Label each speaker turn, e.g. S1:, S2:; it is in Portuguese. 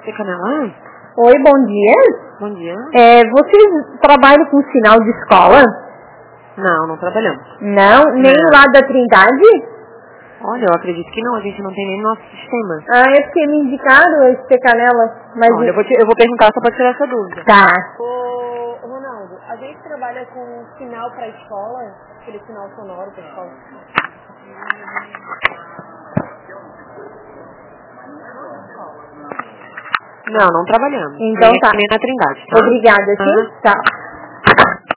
S1: Você Canelã?
S2: Oi, bom dia.
S1: Bom dia.
S2: Vocês trabalham com sinal de escola?
S1: Não, não trabalhamos.
S2: Não? Nem
S1: Não.
S2: lá da Trindade?
S1: Olha, eu acredito que não, a gente não tem nem no nosso sistema.
S2: É porque me indicaram esse Canela. Mas
S1: Olha, eu vou perguntar só pra tirar essa dúvida.
S2: Tá.
S1: Ô, Ronaldo, a gente trabalha com sinal pra escola, aquele sinal sonoro pra escola. Não, não trabalhamos.
S2: Então
S1: nem
S2: tá.
S1: aqui, nem na Trindade, tá?
S2: Obrigada, sim? Tá.